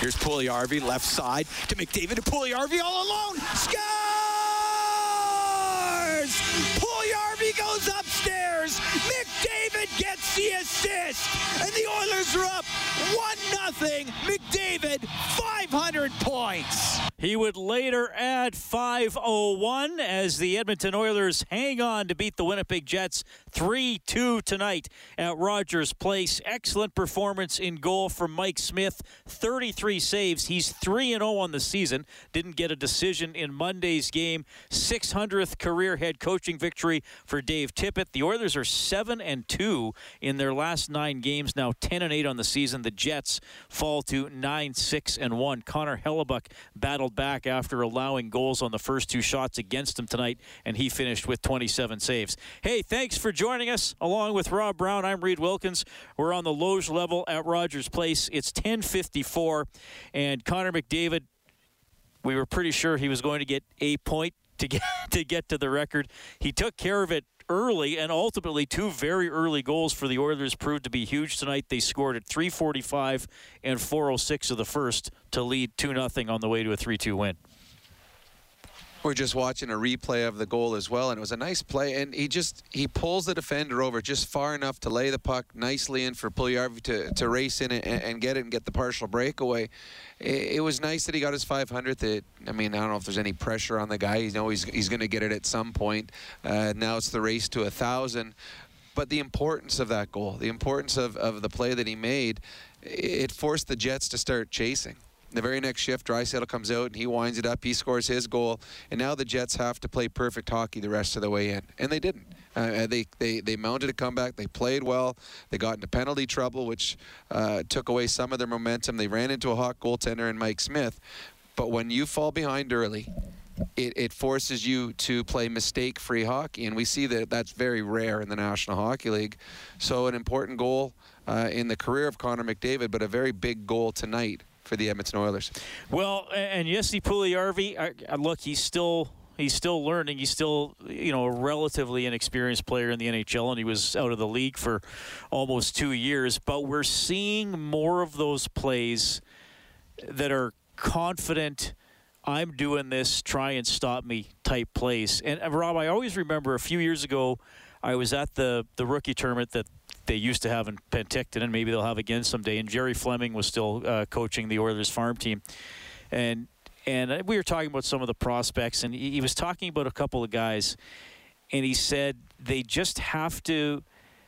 Here's Puljujarvi, left side to McDavid, to Puljujarvi all alone. Scores! Puljujarvi goes upstairs. McDavid gets the assist. And the Oilers are up 1-0. McDavid, 500 points. He would later add 5:01 as the Edmonton Oilers hang on to beat the Winnipeg Jets 3-2 tonight at Rogers Place. Excellent performance in goal from Mike Smith. 33 saves. He's 3-0 on the season. Didn't get a decision in Monday's game. 600th career head coaching victory for Dave Tippett. The Oilers are 7-2 in their last 9 games, now 10-8 on the season. The Jets fall to 9-6-1. Connor Hellebuck battled back after allowing goals on the first 2 shots against him tonight, and he finished with 27 saves. Hey, thanks for joining us. Along with Rob Brown, I'm Reed Wilkins. We're on the Loge level at Rogers Place. It's 10:54, and Connor McDavid, we were pretty sure he was going to get a point to get to the record. He took care of it early, and ultimately 2 very early goals for the Oilers proved to be huge tonight. They scored at 3:45 and 4:06 of the first to lead 2-0 on the way to a 3-2 win. We're just watching a replay of the goal as well, and it was a nice play, and he pulls the defender over just far enough to lay the puck nicely in for Puljujarvi to race in and get it and get the partial breakaway. It was nice that he got his 500th. I don't know if there's any pressure on the guy. You know he's going to get it at some point. Now it's the race to 1,000. But the importance of that goal, the importance of the play that he made, it forced the Jets to start chasing. The very next shift, Draisaitl comes out and he winds it up. He scores his goal, and now the Jets have to play perfect hockey the rest of the way in, and they didn't. They mounted a comeback. They played well. They got into penalty trouble, which took away some of their momentum. They ran into a hot goaltender in Mike Smith. But when you fall behind early, it forces you to play mistake-free hockey, and we see that that's very rare in the National Hockey League. So an important goal in the career of Connor McDavid, but a very big goal tonight for the Edmonton Oilers. Well, and Jesse Puljujarvi, look, he's still learning. He's still, a relatively inexperienced player in the NHL, and he was out of the league for almost 2 years. But we're seeing more of those plays that are confident, I'm doing this, try and stop me type plays. And Rob, I always remember a few years ago, I was at the rookie tournament that they used to have in Penticton, and maybe they'll have again someday. And Jerry Fleming was still coaching the Oilers farm team. And we were talking about some of the prospects, and he was talking about a couple of guys, and he said they just have to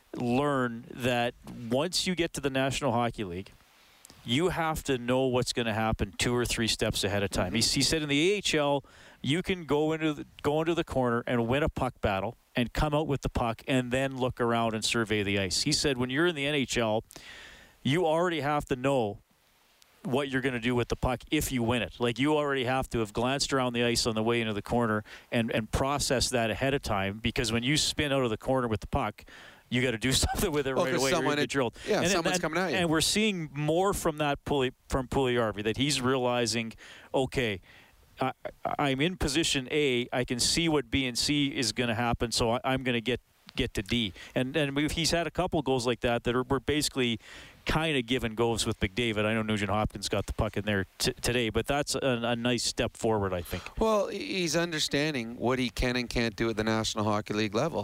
learn that once you get to the National Hockey League, you have to know what's going to happen 2 or 3 steps ahead of time. He said in the AHL, you can go into the corner and win a puck battle and come out with the puck and then look around and survey the ice. He said when you're in the NHL, you already have to know what you're going to do with the puck if you win it. Like, you already have to have glanced around the ice on the way into the corner and process that ahead of time, because when you spin out of the corner with the puck, you got to do something with it right away. You're going to get drilled. Yeah, someone's coming at you. And we're seeing more from Puljujarvi, that he's realizing, okay, I'm in position A. I can see what B and C is going to happen, so I'm going to get to D. And he's had a couple goals like that were basically kind of give and goes with McDavid. I know Nugent Hopkins got the puck in there today, but that's a nice step forward, I think. Well, he's understanding what he can and can't do at the National Hockey League level.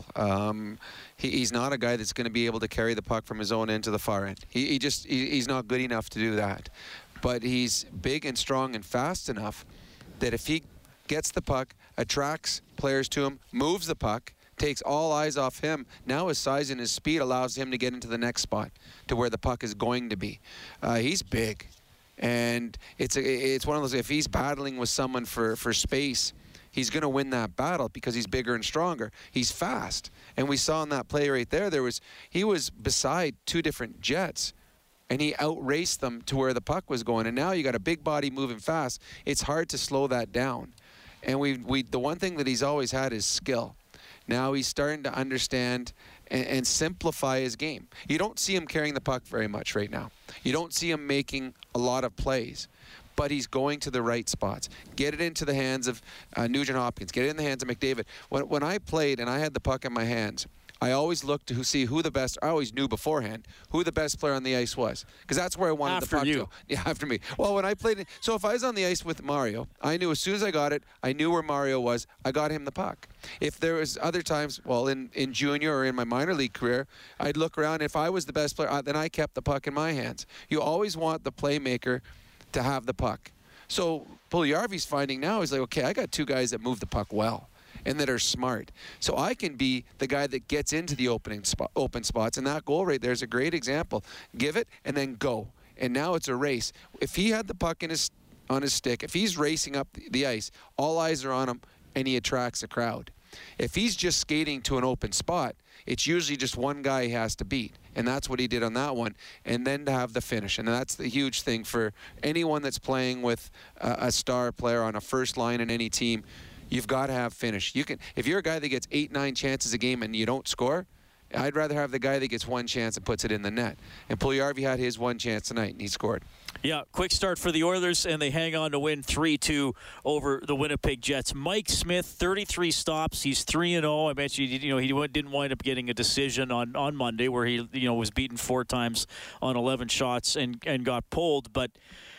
He's not a guy that's going to be able to carry the puck from his own end to the far end. He's not good enough to do that. But he's big and strong and fast enough that if he gets the puck, attracts players to him, moves the puck, takes all eyes off him, now his size and his speed allows him to get into the next spot to where the puck is going to be. He's big, and it's one of those, if he's battling with someone for space, he's going to win that battle because he's bigger and stronger. He's fast, and we saw in that play right there, he was beside 2 different Jets, and he outraced them to where the puck was going. And now you got a big body moving fast. It's hard to slow that down. And the one thing that he's always had is skill. Now he's starting to understand and simplify his game. You don't see him carrying the puck very much right now. You don't see him making a lot of plays. But he's going to the right spots. Get it into the hands of Nugent Hopkins. Get it in the hands of McDavid. When I played and I had the puck in my hands, I always looked to see who the best. I always knew beforehand who the best player on the ice was, because that's where I wanted the puck to go. Yeah, after me. Well, when I played it, so if I was on the ice with Mario, I knew as soon as I got it, I knew where Mario was. I got him the puck. If there was other times, well, in junior or in my minor league career, I'd look around. If I was the best player, then I kept the puck in my hands. You always want the playmaker to have the puck. So Puljujarvi's finding now is like, okay, I got two guys that move the puck well and that are smart. So I can be the guy that gets into the open spots, and that goal right there is a great example. Give it and then go. And now it's a race. If he had the puck on his stick, if he's racing up the ice, all eyes are on him, and he attracts a crowd. If he's just skating to an open spot, it's usually just one guy he has to beat. And that's what he did on that one. And then to have the finish. And that's the huge thing for anyone that's playing with a star player on a first line in any team. You've got to have finish. You can, if you're a guy that gets 8-9 chances a game and you don't score, I'd rather have the guy that gets one chance and puts it in the net. And Puljujarvi had his one chance tonight, and he scored. Yeah, quick start for the Oilers, and they hang on to win 3-2 over the Winnipeg Jets. Mike Smith, 33 stops. He's 3-0. I mentioned, he didn't wind up getting a decision on Monday, where he was beaten 4 times on 11 shots and got pulled. But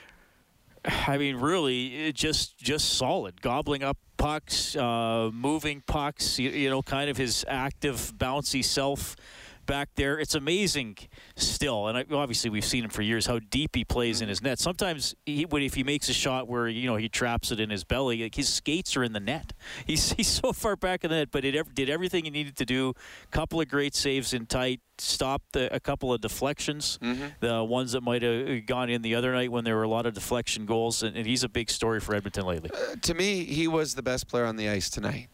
I mean, really, just solid, gobbling up pucks, moving pucks. Kind of his active, bouncy self back there. It's amazing still, and obviously we've seen him for years, how deep he plays in his net. Sometimes if he makes a shot where he traps it in his belly, like, his skates are in the net. He's so far back in the net, but did everything he needed to do. Couple of great saves in tight, stopped a couple of deflections, the ones that might have gone in the other night when there were a lot of deflection goals, and he's a big story for Edmonton lately. To me, he was the best player on the ice tonight.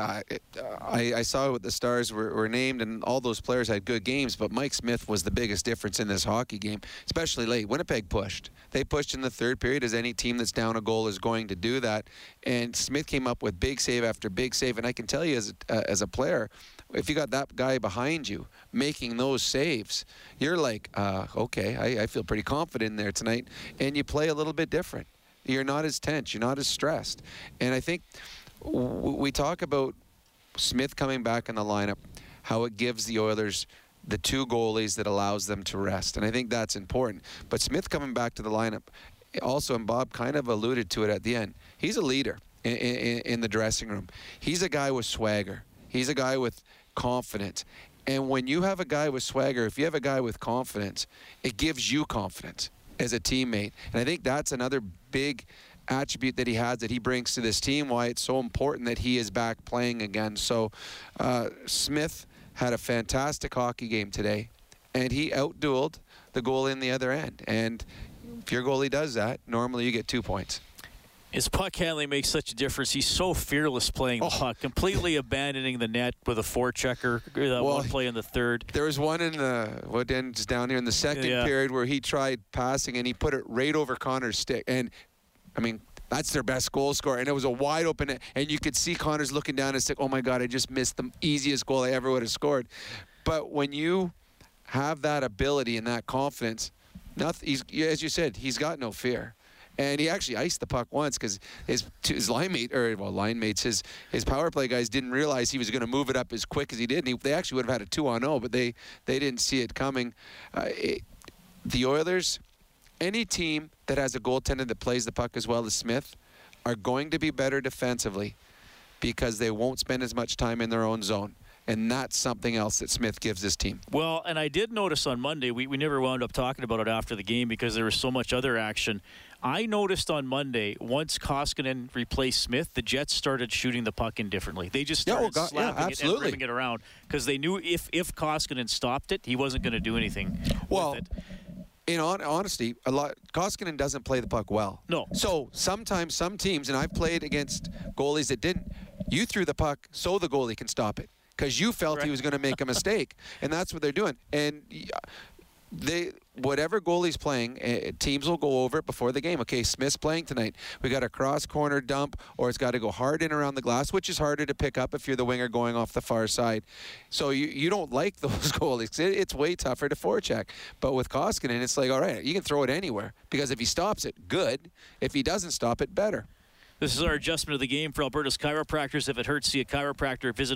I saw what the Stars were named, and all those players had good games, but Mike Smith was the biggest difference in this hockey game, especially late. Winnipeg pushed. They pushed in the third period, as any team that's down a goal is going to do that, and Smith came up with big save after big save, and I can tell you as a player, if you got that guy behind you making those saves, you're like, okay, I feel pretty confident in there tonight, and you play a little bit different. You're not as tense. You're not as stressed. And I think we talk about Smith coming back in the lineup, how it gives the Oilers the 2 goalies that allows them to rest. And I think that's important. But Smith coming back to the lineup also, and Bob kind of alluded to it at the end, he's a leader in the dressing room. He's a guy with swagger. He's a guy with confidence. And when you have a guy with swagger, if you have a guy with confidence, it gives you confidence as a teammate. And I think that's another big attribute that he has, that he brings to this team, why it's so important that he is back playing again. So Smith had a fantastic hockey game today, and he outdueled the goalie in the other end. And if your goalie does that, normally you get 2 points. His puck handling makes such a difference. He's so fearless playing the puck, completely abandoning the net with a forechecker. One play in the third. There was one in what ends down here in the second period where he tried passing and he put it right over Connor's stick. And I mean, that's their best goal scorer, and it was a wide open net, and you could see Connor's looking down and saying, "Oh my God, I just missed the easiest goal I ever would have scored." But when you have that ability and that confidence, as you said, he's got no fear. And he actually iced the puck once because his line mates, his power play guys didn't realize he was going to move it up as quick as he did. And they actually would have had a 2-on-0, but they didn't see it coming. The Oilers, any team that has a goaltender that plays the puck as well as Smith, are going to be better defensively because they won't spend as much time in their own zone. And that's something else that Smith gives this team. Well, and I did notice on Monday, we never wound up talking about it after the game because there was so much other action. I noticed on Monday, once Koskinen replaced Smith, the Jets started shooting the puck in differently. They just started slapping it and ripping it around because they knew if Koskinen stopped it, he wasn't going to do anything with it. In honesty, Koskinen doesn't play the puck well. No. So sometimes some teams, and I've played against goalies that didn't, you threw the puck so the goalie can stop it because you felt he was going to make a mistake. And that's what they're doing. And whatever goalie's playing, teams will go over it before the game. Okay, Smith's playing tonight. We got a cross-corner dump, or it's got to go hard in around the glass, which is harder to pick up if you're the winger going off the far side. So you don't like those goalies. It's way tougher to forecheck. But with Koskinen, it's like, all right, you can throw it anywhere because if he stops it, good. If he doesn't stop it, better. This is our adjustment of the game for Alberta's chiropractors. If it hurts, see a chiropractor. Visit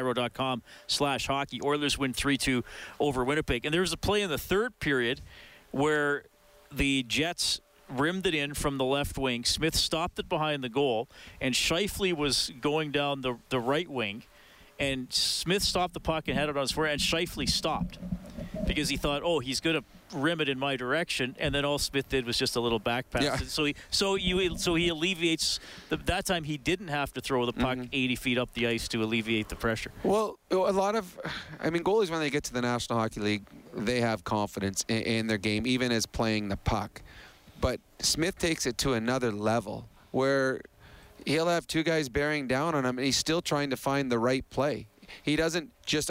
albertachiro.com/hockey. Oilers win 3-2 over Winnipeg. And there was a play in the third period where the Jets rimmed it in from the left wing. Smith stopped it behind the goal, and Scheifele was going down the right wing. And Smith stopped the puck and had it on his forehand, and Scheifele stopped because he thought, oh, he's going to rim it in my direction, and then all Smith did was just a little back pass. Yeah. So he alleviates. That time he didn't have to throw the puck 80 feet up the ice to alleviate the pressure. Well, goalies, when they get to the National Hockey League, they have confidence in their game, even as playing the puck. But Smith takes it to another level where he'll have two guys bearing down on him, and he's still trying to find the right play. He doesn't just,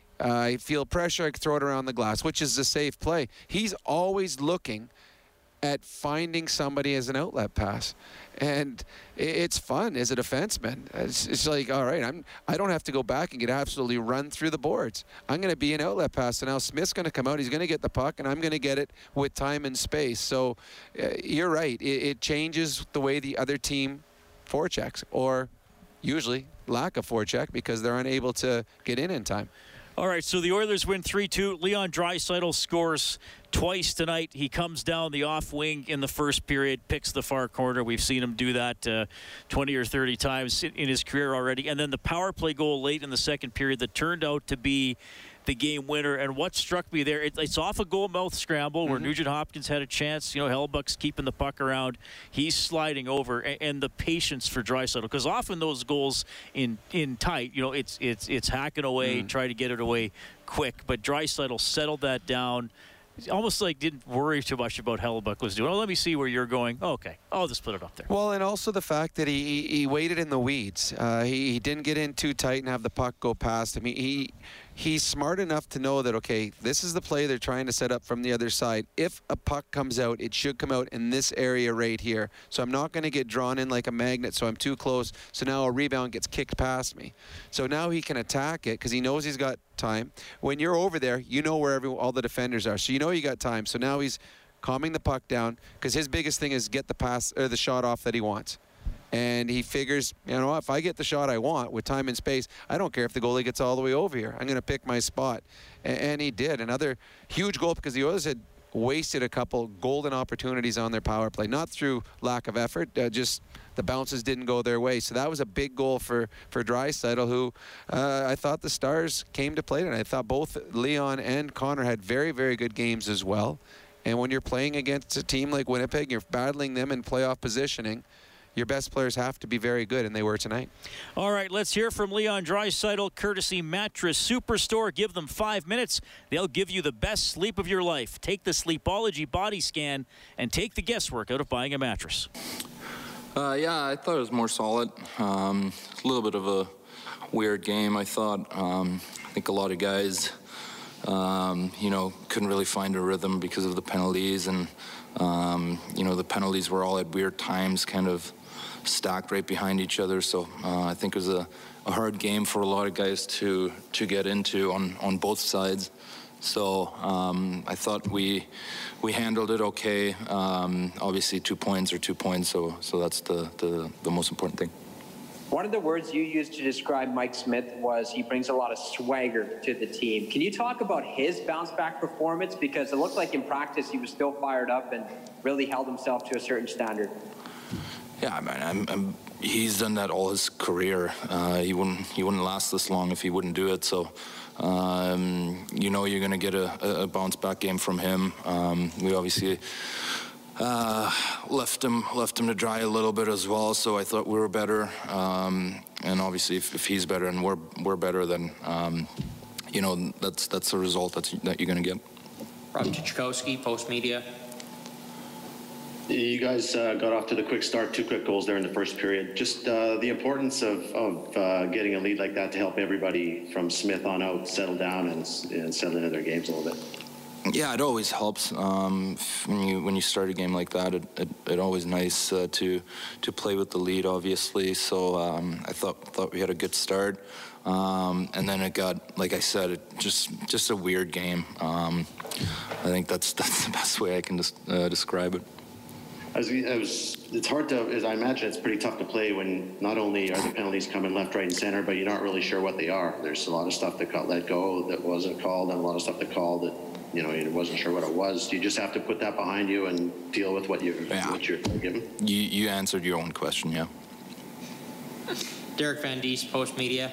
I feel pressure, I can throw it around the glass, which is a safe play. He's always looking at finding somebody as an outlet pass. And it's fun as a defenseman. It's like, all right, I don't have to go back and get absolutely run through the boards. I'm going to be an outlet pass, and now Smith's going to come out. He's going to get the puck, and I'm going to get it with time and space. So you're right. It changes the way the other team forechecks, or usually lack of forecheck because they're unable to get in time. All right, so the Oilers win 3-2. Leon Draisaitl scores twice tonight. He comes down the off wing in the first period, picks the far corner. We've seen him do that 20 or 30 times in his career already. And then the power play goal late in the second period that turned out to be the game winner. And what struck me there, it's off a goal mouth scramble where Nugent Hopkins had a chance. Hellebuyck's keeping the puck around. He's sliding over, and the patience for Draisaitl, because often those goals in tight, it's hacking away, try to get it away quick. But Draisaitl settled that down. Almost like didn't worry too much about Hellebuyck was doing. Oh, let me see where you're going. Oh, okay, I'll just put it up there. Well, and also the fact that he waited in the weeds. He didn't get in too tight and have the puck go past him. He's smart enough to know that, okay, this is the play they're trying to set up from the other side. If a puck comes out, it should come out in this area right here. So I'm not going to get drawn in like a magnet, so I'm too close. So now a rebound gets kicked past me. So now he can attack it because he knows he's got time. When you're over there, you know where all the defenders are. So you know you got time. So now he's calming the puck down because his biggest thing is get the pass or the shot off that he wants. And he figures, if I get the shot I want with time and space, I don't care if the goalie gets all the way over here. I'm going to pick my spot. And he did. Another huge goal because the Oilers had wasted a couple golden opportunities on their power play. Not through lack of effort, just the bounces didn't go their way. So that was a big goal for Draisaitl, who I thought the Stars came to play tonight. I thought both Leon and Connor had very, very good games as well. And when you're playing against a team like Winnipeg, you're battling them in playoff positioning, your best players have to be very good, and they were tonight. All right, let's hear from Leon Draisaitl, courtesy Mattress Superstore. Give them 5 minutes. They'll give you the best sleep of your life. Take the Sleepology body scan and take the guesswork out of buying a mattress. Yeah, I thought it was more solid. A little bit of a weird game, I thought. I think a lot of guys, couldn't really find a rhythm because of the penalties, and the penalties were all at weird times, kind of stacked right behind each other. So I think it was a hard game for a lot of guys to get into on both sides. So I thought we handled it okay. Obviously 2 points are 2 points, so that's the most important thing. One of the words you used to describe Mike Smith was he brings a lot of swagger to the team. Can you talk about his bounce-back performance? Because it looked like in practice he was still fired up and really held himself to a certain standard. Yeah, I mean, he's done that all his career. He wouldn't last this long if he wouldn't do it. So, you're going to get a bounce-back game from him. We obviously left him to dry a little bit as well, so I thought we were better. And obviously, if he's better and we're better, then that's the result that you're going to get. Rob Chachkowski, Post Media. You guys got off to the quick start, 2 quick goals there in the first period. Just the importance of getting a lead like that to help everybody from Smith on out settle down and settle into their games a little bit. Yeah, it always helps when you start a game like that. It always nice to play with the lead, obviously. So I thought we had a good start, and then it got, like I said, just a weird game. I think that's the best way I can describe it. It's hard to, as I imagine, it's pretty tough to play when not only are the penalties coming left, right, and center, but you're not really sure what they are. There's a lot of stuff that got let go that wasn't called, and a lot of stuff that called that, you wasn't sure what it was. Do you just have to put that behind you and deal with what you're given? You answered your own question, yeah. Derek Van Diest, Post Media.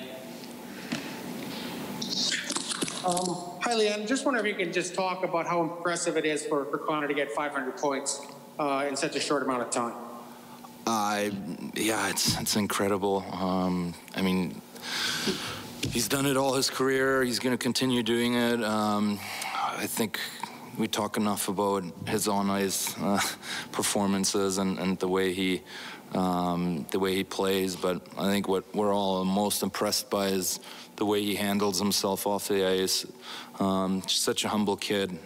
Hi, Leon. Just wonder if you can just talk about how impressive it is for Connor to get 500 points in such a short amount of time. Yeah, it's incredible. I mean, he's done it all his career. He's going to continue doing it. I think we talk enough about his on-ice performances and the way he plays. But I think what we're all most impressed by is the way he handles himself off the ice. Such a humble kid.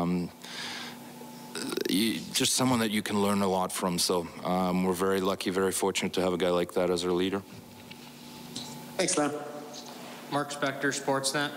Just someone that you can learn a lot from. So we're very lucky, very fortunate to have a guy like that as our leader. Thanks, Len. Mark Spector, Sportsnet.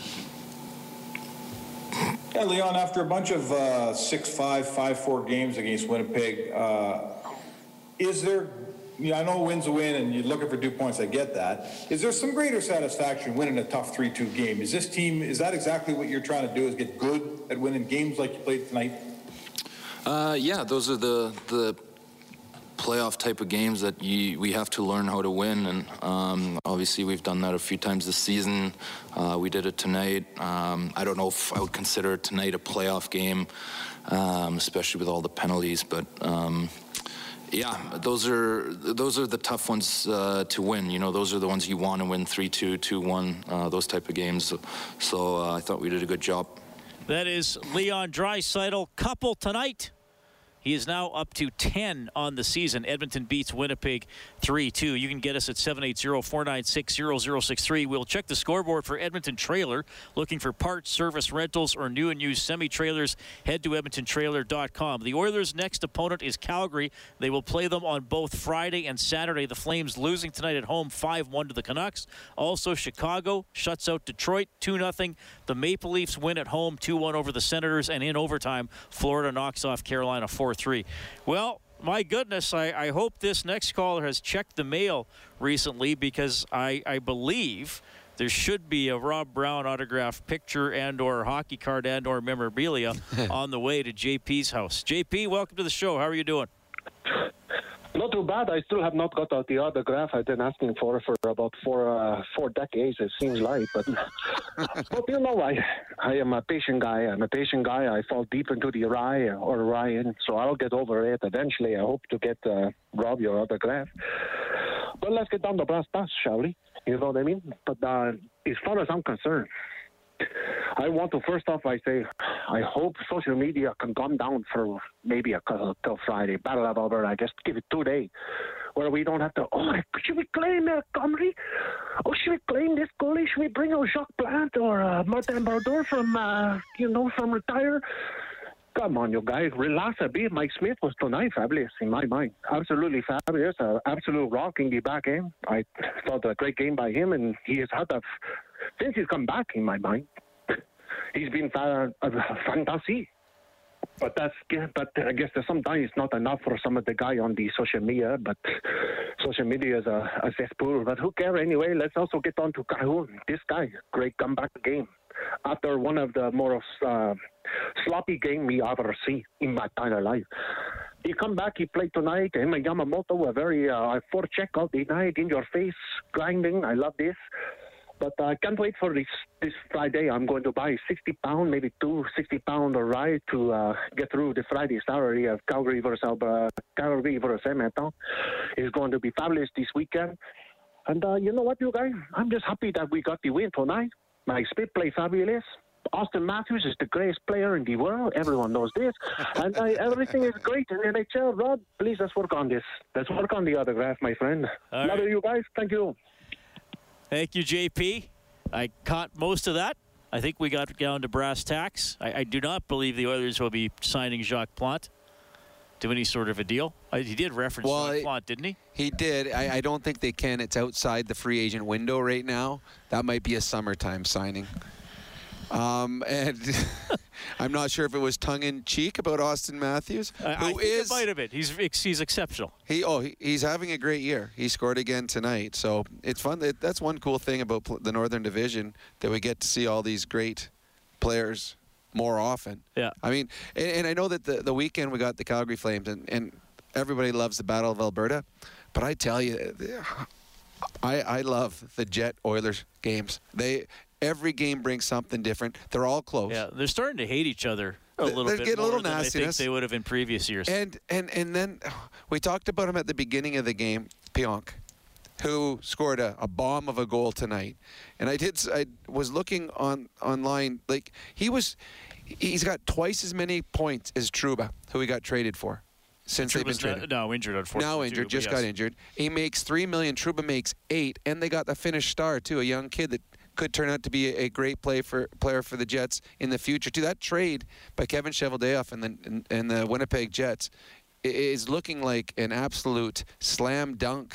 Yeah, Leon, after a bunch of 6-5, 5-4 games against Winnipeg, is there, I know a win's a win and you're looking for 2 points, I get that. Is there some greater satisfaction winning a tough 3-2 game? Is that exactly what you're trying to do, is get good at winning games like you played tonight? Yeah, those are the playoff type of games that we have to learn how to win, and obviously we've done that a few times this season. We did it tonight. I don't know if I would consider tonight a playoff game, especially with all the penalties, but yeah, those are the tough ones to win. Those are the ones you want to win, 3-2, 2-1, those type of games. So I thought we did a good job. That is Leon Draisaitl. Couple tonight. He is now up to 10 on the season. Edmonton beats Winnipeg 3-2. You can get us at 780-496-0063. We'll check the scoreboard for Edmonton Trailer. Looking for parts, service, rentals, or new and used semi-trailers, head to edmontontrailer.com. The Oilers' next opponent is Calgary. They will play them on both Friday and Saturday. The Flames losing tonight at home 5-1 to the Canucks. Also, Chicago shuts out Detroit 2-0. The Maple Leafs win at home 2-1 over the Senators. And in overtime, Florida knocks off Carolina 4-3. Well, my goodness, I hope this next caller has checked the mail recently, because I believe there should be a Rob Brown autographed picture and or hockey card and or memorabilia on the way to JP's house. JP, welcome to the show. How are you doing? Not too bad. I still have not got the autograph I've been asking for about four decades, it seems like. But I am a patient guy. I fall deep into the Ryan, so I'll get over it eventually. I hope to get Rob your autograph. But let's get down to brass tacks, shall we? You know what I mean? But as far as I'm concerned, I want to, first off, I say, I hope social media can calm down for maybe till Friday. Battle of Alberta, I guess, give it 2 days, where we don't have to, should we claim Comrie? Should we claim this goalie? Should we bring out Jacques Plante or Martin Brodeur from retire? Come on, you guys, relax a bit. Mike Smith was tonight fabulous in my mind. Absolutely fabulous. Absolute rock in the back end. I thought a great game by him, and he has had since he's come back in my mind. He's been fantastic. But I guess that sometimes it's not enough for some of the guy on the social media. But social media is a cesspool. But who cares anyway? Let's also get on to Cahoon. This guy, great comeback game. After one of the more sloppy games we ever see in my entire life. He come back, he played tonight. Him and Yamamoto were very forecheck out the night, in your face, grinding. I love this. But I can't wait for this Friday. I'm going to buy 60-pound, maybe 2 60-pound ride to get through the Friday salary of Calgary versus Edmonton. It's going to be fabulous this weekend. And you know what, you guys? I'm just happy that we got the win tonight. Mike Smith played fabulous. Austin Matthews is the greatest player in the world. Everyone knows this. And everything is great in NHL. Rod, please, let's work on this. Let's work on the autograph, my friend. Love you guys. Thank you. Thank you, JP. I caught most of that. I think we got down to brass tacks. I do not believe the Oilers will be signing Jacques Plante to any sort of a deal. He did reference Jacques Plante, didn't he? He did. I don't think they can. It's outside the free agent window right now. That might be a summertime signing. And I'm not sure if it was tongue-in-cheek about Austin Matthews, I think it might have been. He's exceptional. He's having a great year. He scored again tonight, so it's fun. That's one cool thing about the Northern Division, that we get to see all these great players more often. Yeah. I mean, and I know that the weekend we got the Calgary Flames, and everybody loves the Battle of Alberta, but I tell you, I love the Jet Oilers games. Every game brings something different. They're all close. Yeah, they're starting to hate each other a little bit getting a more little than nastiness. I think they would have in previous years. And then we talked about him at the beginning of the game, Pionk, who scored a bomb of a goal tonight. And I was looking online, like he's got twice as many points as Trouba, who he got traded for. Since they've been traded. Now injured, unfortunately. Now injured, just got injured. He makes $3 million. Trouba makes $8 million, and they got the Finnish star too, a young kid that could turn out to be a great player for the Jets in the future too. That trade by Kevin Cheveldayoff and the Winnipeg Jets is looking like an absolute slam dunk,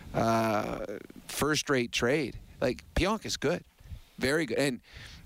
first-rate trade. Like, Pionk is good, very good, and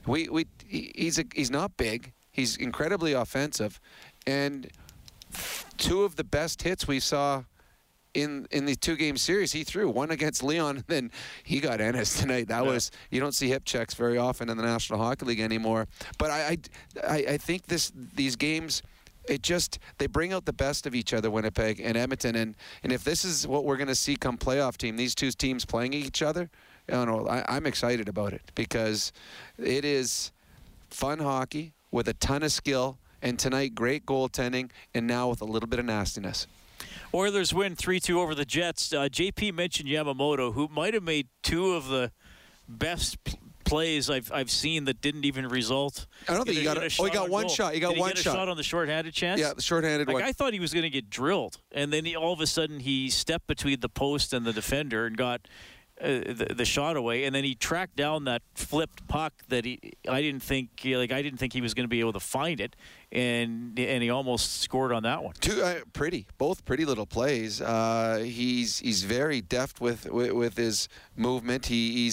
he's not big. He's incredibly offensive, and two of the best hits we saw in the two-game series, he threw one against Leon, and then he got Ennis tonight. That was, you don't see hip checks very often in the National Hockey League anymore. But I think these games, they bring out the best of each other, Winnipeg and Edmonton, and if this is what we're going to see come playoff team, these two teams playing each other, I don't know, I'm excited about it, because it is fun hockey with a ton of skill, and tonight great goaltending, and now with a little bit of nastiness. Oilers win 3-2 over the Jets. JP mentioned Yamamoto, who might have made two of the best plays I've seen that didn't even result. I don't think he got a shot. Oh, he got one shot. He got one shot. A shot on the shorthanded chance? Yeah, the shorthanded one. I thought he was going to get drilled, and then all of a sudden he stepped between the post and the defender and got the shot away, and then he tracked down that flipped puck that I didn't think he was going to be able to find it, and he almost scored on that one. Both pretty little plays. He's very deft with his movement.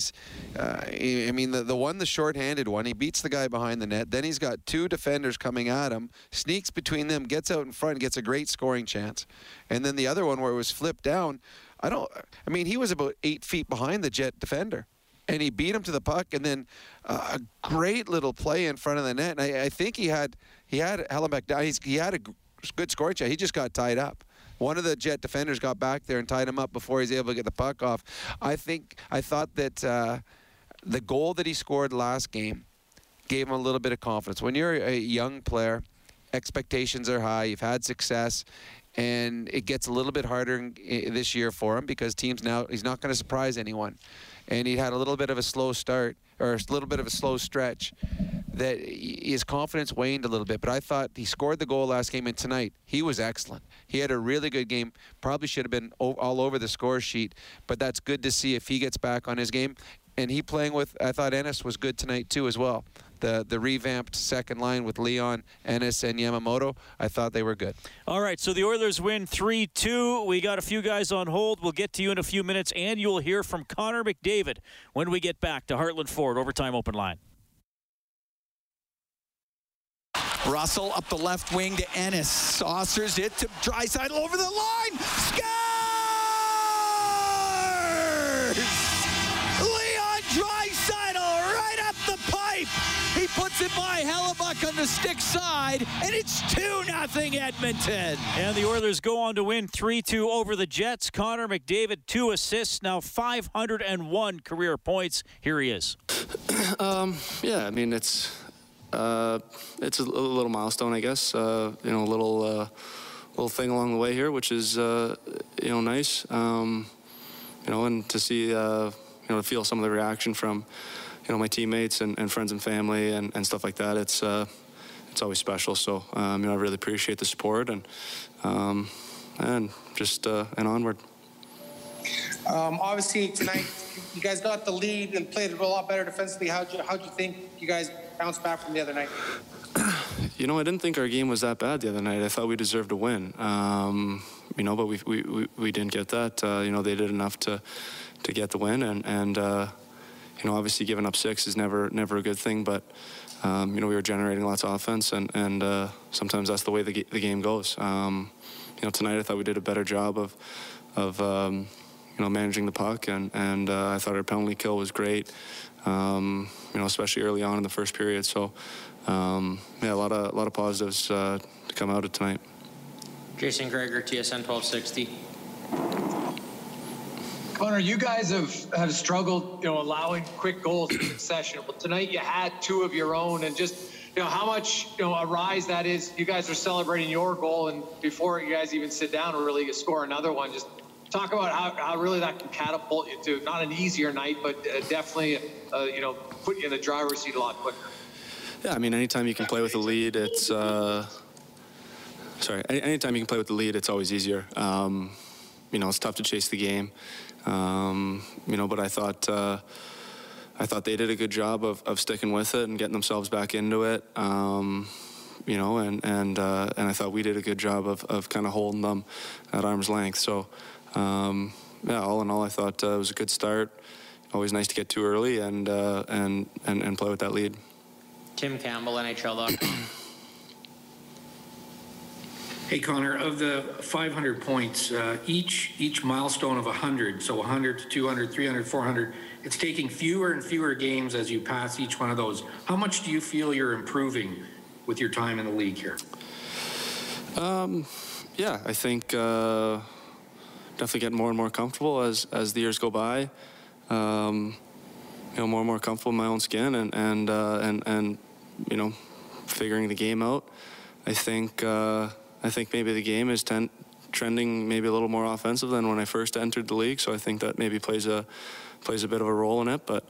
The shorthanded one, he beats the guy behind the net. Then he's got two defenders coming at him, sneaks between them, gets out in front, gets a great scoring chance. And then the other one where it was flipped down, he was about 8 feet behind the Jet defender, and he beat him to the puck, and then a great little play in front of the net. And I think he had Hellenbeck down. He had a good scoring chance. He just got tied up. One of the Jet defenders got back there and tied him up before he was able to get the puck off. I thought that the goal that he scored last game gave him a little bit of confidence. When you're a young player, expectations are high. You've had success. And it gets a little bit harder this year for him, because he's not going to surprise anyone. And he had a little bit of a slow start, or a little bit of a slow stretch, that his confidence waned a little bit. But I thought he scored the goal last game, and tonight he was excellent. He had a really good game. Probably should have been all over the score sheet, but that's good to see if he gets back on his game. And I thought Ennis was good tonight too as well. The revamped second line with Leon, Ennis, and Yamamoto, I thought they were good. All right, so the Oilers win 3-2. We got a few guys on hold. We'll get to you in a few minutes, and you'll hear from Connor McDavid when we get back to Heartland Ford Overtime Open Line. Russell up the left wing to Ennis. Saucers it to Draisaitl over the line. Scores! Leon Draisaitl right up the pipe. He puts it by Hellebuck on the stick side, and it's 2-0 Edmonton. And the Oilers go on to win 3-2 over the Jets. Connor McDavid, 2 assists, now 501 career points. Here he is. It's a little milestone, I guess. A little thing along the way here, which is nice. And to see to feel some of the reaction from my teammates and friends and family and stuff like that. It's always special. So I really appreciate the support and onward. Obviously tonight you guys got the lead and played a lot better defensively. How'd you think you guys bounced back from the other night? I didn't think our game was that bad the other night. I thought we deserved a win. But we didn't get that. They did enough to get the win, and obviously giving up 6 is never a good thing, but we were generating lots of offense, and sometimes that's the way the game goes. Tonight I thought we did a better job of managing the puck, and I thought our penalty kill was great, especially early on in the first period. So, a lot of positives to come out of tonight. Jason Gregor, TSN 1260. Connor, you guys have struggled, allowing quick goals in succession. Well, tonight you had 2 of your own, and just, how much, a rise that is. You guys are celebrating your goal, and before you guys even sit down or really score another one, just talk about how really that can catapult you to not an easier night, but definitely, put you in the driver's seat a lot quicker. Yeah, I mean, anytime you can play with the lead, it's anytime you can play with the lead, it's always easier. It's tough to chase the game. But I thought they did a good job of sticking with it and getting themselves back into it. And I thought we did a good job of kind of holding them at arm's length. So, all in all, I thought it was a good start. Always nice to get too early and play with that lead. Tim Campbell, NHL.com. Hey, Connor, of the 500 points, each milestone of 100, so 100 to 200, 300, 400, it's taking fewer and fewer games as you pass each one of those. How much do you feel you're improving with your time in the league here? I think definitely getting more and more comfortable as the years go by. More and more comfortable in my own skin and figuring the game out. I think maybe the game is trending maybe a little more offensive than when I first entered the league. So I think that maybe plays a bit of a role in it. But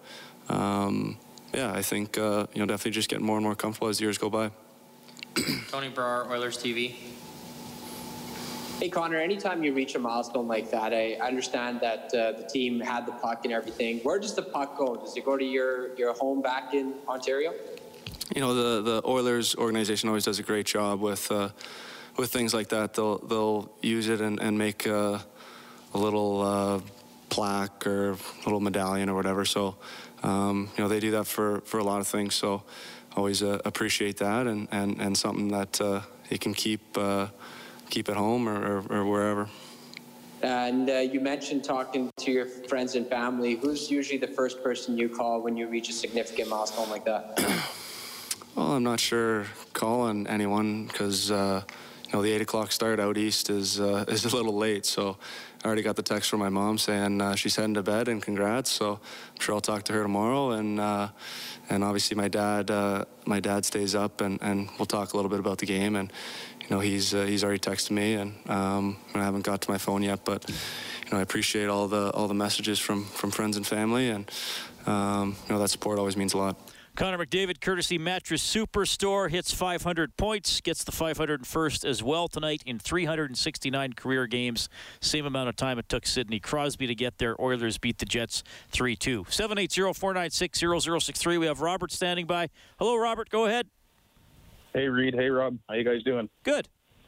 I think definitely just getting more and more comfortable as the years go by. Tony Brar, Oilers TV. Hey, Connor, anytime you reach a milestone like that, I understand that the team had the puck and everything. Where does the puck go? Does it go to your home back in Ontario? The Oilers organization always does a great job with things like that. They'll use it and make a little plaque or a little medallion or whatever. So, they do that for a lot of things. So, always appreciate that and something that you can keep at home or wherever. And you mentioned talking to your friends and family. Who's usually the first person you call when you reach a significant milestone like that? Well, I'm not sure calling anyone because the 8 o'clock start out east is a little late. So I already got the text from my mom saying she's heading to bed and congrats. So I'm sure I'll talk to her tomorrow. And obviously my dad stays up and we'll talk a little bit about the game. And he's already texted me and I haven't got to my phone yet, but I appreciate all the messages from friends and family, and that support always means a lot. Connor McDavid, courtesy Mattress Superstore, hits 500 points, gets the 501st as well tonight in 369 career games. Same amount of time it took Sidney Crosby to get there. Oilers beat the Jets 3-2. 780-496-0063. We have Robert standing by. Hello, Robert. Go ahead. Hey, Reed. Hey, Rob. How you guys doing? Good.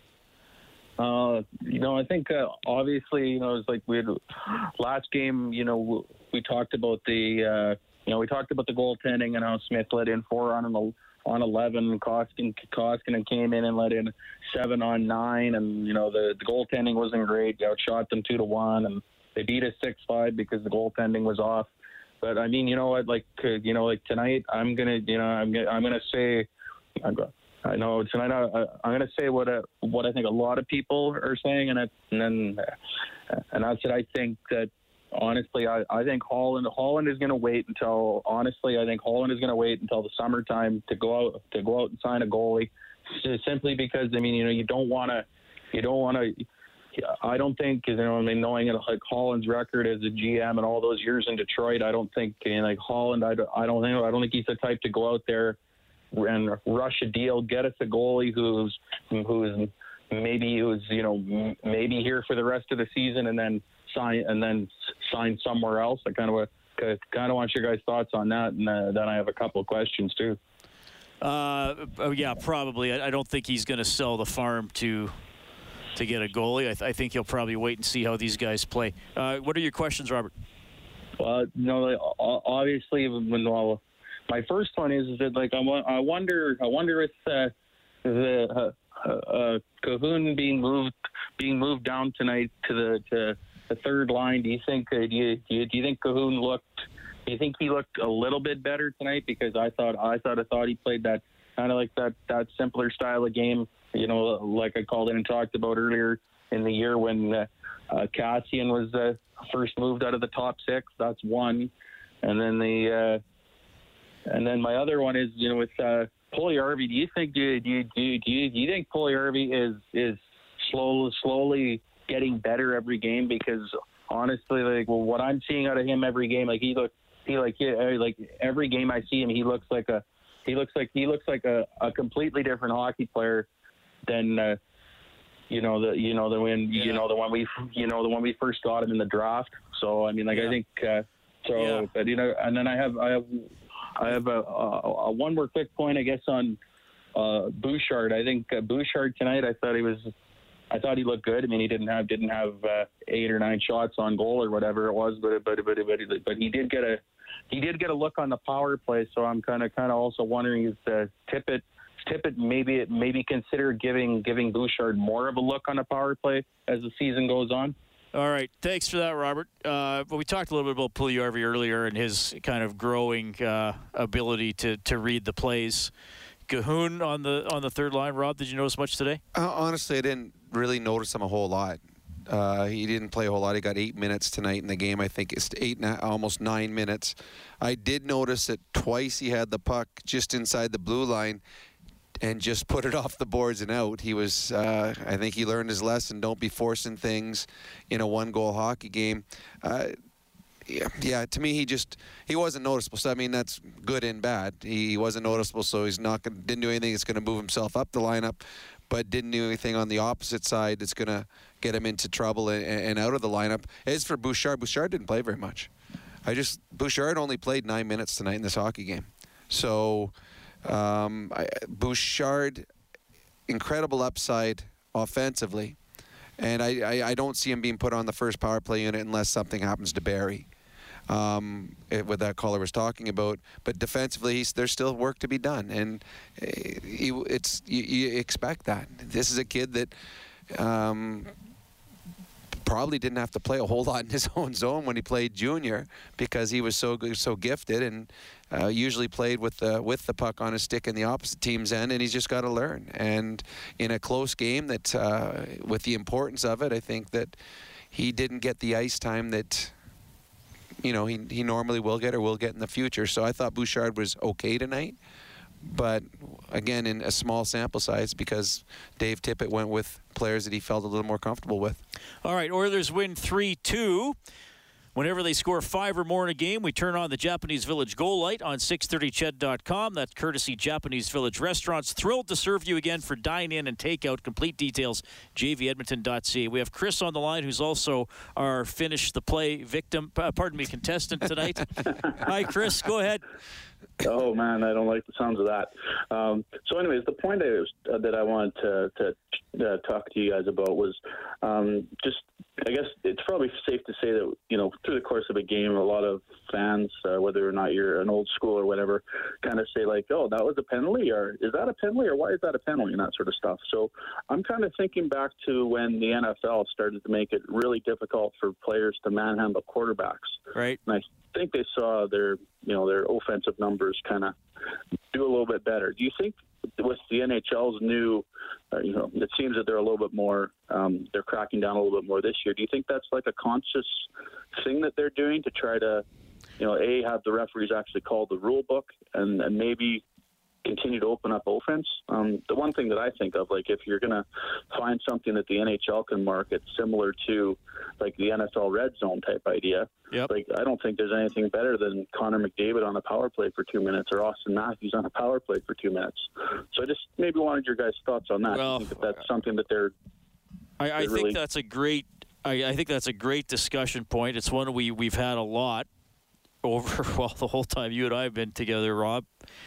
I think obviously, it's like we had last game. We talked about the goaltending and how Smith let in 4 on 11. Koskinen came in and let in 7 on 9, and the goaltending wasn't great. They outshot them 2-1, and they beat us 6-5 because the goaltending was off. But I mean, like tonight, I'm gonna say. I know tonight I'm going to say what I think a lot of people are saying, and that's that I think that honestly I think Holland is going to wait until the summertime to go out and sign a goalie, simply because you don't want to. I don't think, knowing like Holland's record as a GM and all those years in Detroit, I don't think Holland. I don't think he's the type to go out there and rush a deal, get us a goalie who's maybe here for the rest of the season and then sign somewhere else. I kind of want your guys' thoughts on that, and then I have a couple of questions too. Yeah, probably. I don't think he's going to sell the farm to get a goalie. I think he'll probably wait and see how these guys play. What are your questions, Robert? like, obviously, my first one is that like I wonder if the Kahun being moved down tonight to the third line. Do you think Kahun looked? Do you think he looked a little bit better tonight? Because I thought he played that kind of like that simpler style of game. You know, like I called it and talked about earlier in the year when Cassian was first moved out of the top six. That's one, and then my other one is, you know, with Puljujarvi. Do you think Puljujarvi is slowly getting better every game? Because honestly, like, well, what I'm seeing out of him every game, like like every game I see him, he looks like a completely different hockey player than the one we first got him in the draft. So I mean, like, I think but you know, and then I have a one more quick point, I guess, on Bouchard. I think Bouchard tonight, I thought he looked good. I mean, he didn't have 8 or 9 shots on goal or whatever it was, but he did get a look on the power play. So I'm kind of also wondering is Tippett maybe consider giving Bouchard more of a look on the power play as the season goes on. All right, thanks for that, Robert. But we talked a little bit about Puljujarvi earlier and his kind of growing ability to read the plays. Kahun on the third line. Rob, did you notice much today? Honestly, I didn't really notice him a whole lot. He didn't play a whole lot. He got 8 minutes tonight in the game. I think it's almost 9 minutes. I did notice that twice he had the puck just inside the blue line and just put it off the boards and out. He was, I think he learned his lesson. Don't be forcing things in a one-goal hockey game. Yeah, to me, he wasn't noticeable. So, I mean, that's good and bad. He wasn't noticeable, so he's didn't do anything that's going to move himself up the lineup, but didn't do anything on the opposite side that's going to get him into trouble and out of the lineup. As for Bouchard didn't play very much. Bouchard only played 9 minutes tonight in this hockey game. So, Bouchard, incredible upside offensively. And I don't see him being put on the first power play unit unless something happens to Barrie. What that caller was talking about. But defensively, there's still work to be done. And you expect that. This is a kid that probably didn't have to play a whole lot in his own zone when he played junior because he was so good, so gifted, and usually played with the puck on his stick in the opposite team's end, and he's just got to learn. And in a close game, that with the importance of it, I think that he didn't get the ice time that he normally will get in the future. So I thought Bouchard was okay tonight, but again, in a small sample size because Dave Tippett went with players that he felt a little more comfortable with. All right, Oilers win 3-2. Whenever they score 5 or more in a game, we turn on the Japanese Village Goal Light on 630ched.com. That's courtesy Japanese Village Restaurants. Thrilled to serve you again for dine-in and takeout. Complete details, jvedmonton.ca. We have Chris on the line, who's also our finish the play contestant tonight. Hi, Chris. Go ahead. Oh, man, I don't like the sounds of that. So anyways, the point that I wanted to talk to you guys about was just, I guess it's probably safe to say that, through the course of a game, a lot of fans, whether or not you're an old school or whatever, kind of say like, oh, that was a penalty, or is that a penalty, or why is that a penalty, and that sort of stuff. So I'm kind of thinking back to when the NFL started to make it really difficult for players to manhandle quarterbacks. Right. And I think they saw their offensive numbers kind of do a little bit better. Do you think with the NHL's new, it seems that they're a little bit more, they're cracking down a little bit more this year. Do you think that's like a conscious thing that they're doing to try to, have the referees actually call the rule book and maybe continue to open up offense? The one thing that I think of, like, if you're going to find something that the NHL can market similar to like the NFL red zone type idea, like, I don't think there's anything better than Connor McDavid on a power play for 2 minutes or Austin Matthews on a power play for 2 minutes. So I just maybe wanted your guys' thoughts on that. Well, do you think that's something that they're I think that's a great I think that's a great discussion point. It's one we've had a lot over the whole time you and I have been together, Rob.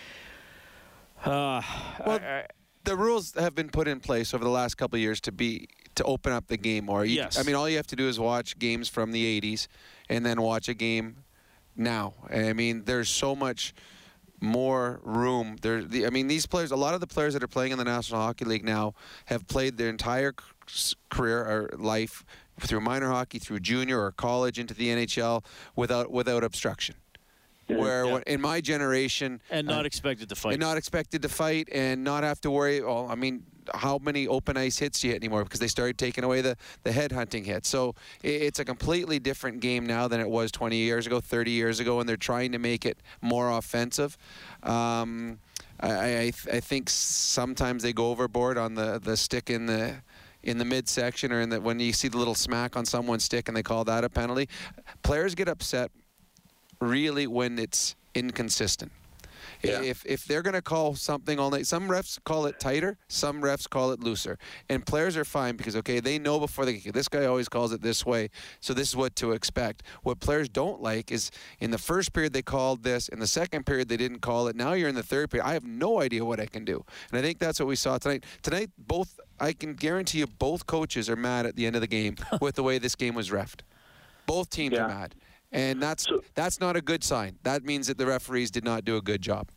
The rules have been put in place over the last couple of years to open up the game more. Yes. I mean, all you have to do is watch games from the 80s and then watch a game now. I mean, there's so much more room. These players, a lot of the players that are playing in the National Hockey League now have played their entire career or life through minor hockey, through junior or college into the NHL without obstruction. Where in my generation... And not expected to fight. And not expected to fight and not have to worry. Well, I mean, how many open ice hits do you hit anymore? Because they started taking away the head hunting hits. So it's a completely different game now than it was 20 years ago, 30 years ago, and they're trying to make it more offensive. I think sometimes they go overboard on the stick in the midsection or when you see the little smack on someone's stick and they call that a penalty. Players get upset really when it's inconsistent. Yeah. If they're going to call something all night, some refs call it tighter, some refs call it looser. And players are fine because, okay, they know before this guy always calls it this way, so this is what to expect. What players don't like is in the first period they called this, in the second period they didn't call it, now you're in the third period. I have no idea what I can do. And I think that's what we saw tonight. Tonight, I can guarantee you both coaches are mad at the end of the game with the way this game was reffed. Both teams are mad. And that's not a good sign. That means that the referees did not do a good job.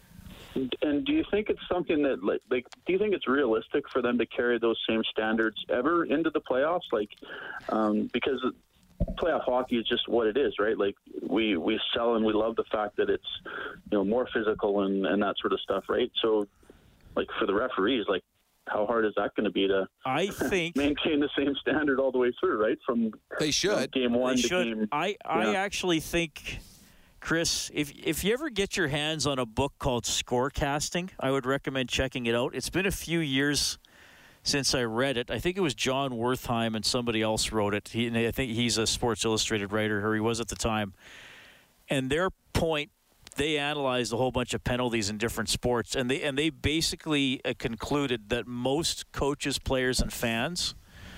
And do you think it's something that, like, do you think it's realistic for them to carry those same standards ever into the playoffs? Like, because playoff hockey is just what it is, right? Like, we sell and we love the fact that it's, more physical and that sort of stuff, right? So, like, for the referees, like, how hard is that going to be to maintain the same standard all the way through, right? From they should game one to game. I actually think, Chris, if you ever get your hands on a book called Scorecasting, I would recommend checking it out. It's been a few years since I read it. I think it was John Wertheim and somebody else wrote it. I think he's a Sports Illustrated writer, or he was at the time. And their point, they analyzed a whole bunch of penalties in different sports, and they basically concluded that most coaches, players, and fans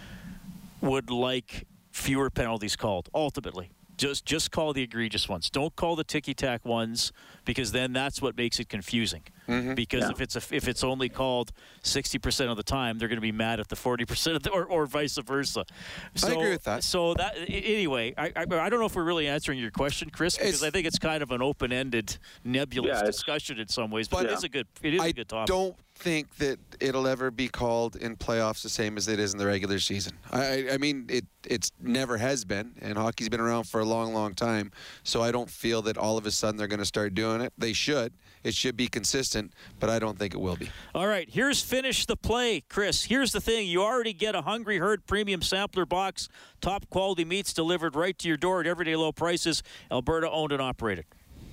would like fewer penalties called, ultimately. Just call the egregious ones. Don't call the ticky-tack ones, because then that's what makes it confusing. Mm-hmm. Because if it's only called 60% of the time, they're going to be mad at the 40% of or vice versa. So, I agree with that. So that anyway, I don't know if we're really answering your question, Chris, because I think it's kind of an open-ended, nebulous discussion in some ways. But it is a good topic. I don't think that it'll ever be called in playoffs the same as it is in the regular season. I mean, it's never has been, and hockey's been around for a long, long time. So I don't feel that all of a sudden they're going to start doing it. They should. It should be consistent, but I don't think it will be. All right, here's Finish the Play, Chris. Here's the thing. You already get a Hungry Herd premium sampler box, top quality meats delivered right to your door at everyday low prices. Alberta owned and operated.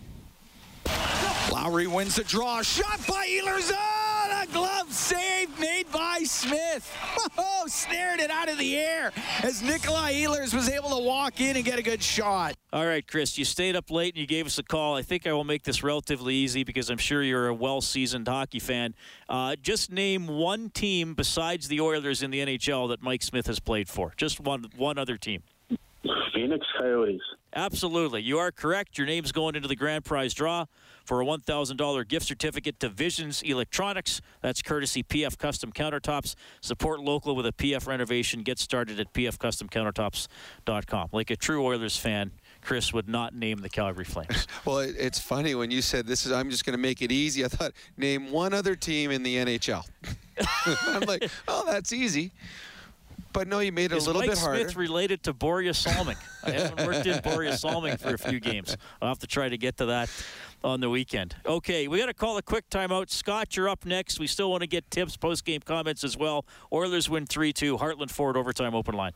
Lowry wins the draw. Shot by Ehlers. Oh, the glove save made by Smith. Oh, snared it out of the air as Nikolai Ehlers was able to walk in and get a good shot. All right, Chris, you stayed up late and you gave us a call. I think I will make this relatively easy because I'm sure you're a well-seasoned hockey fan. Just name one team besides the Oilers in the NHL that Mike Smith has played for. Just one other team. Phoenix Coyotes. Absolutely. You are correct. Your name's going into the grand prize draw for a $1,000 gift certificate to Visions Electronics. That's courtesy PF Custom Countertops. Support local with a PF renovation. Get started at pfcustomcountertops.com. Like a true Oilers fan, Chris would not name the Calgary Flames. Well, it's funny when you said I'm just going to make it easy. I thought, name one other team in the NHL. I'm like, oh, that's easy. But no, you made it a little bit harder. Is Mike Smith related to Borje Salming? I haven't worked in Borje Salming for a few games. I'll have to try to get to that on the weekend. Okay, we got to call a quick timeout. Scott, you're up next. We still want to get tips, post-game comments as well. Oilers win 3-2. Heartland Ford overtime open line.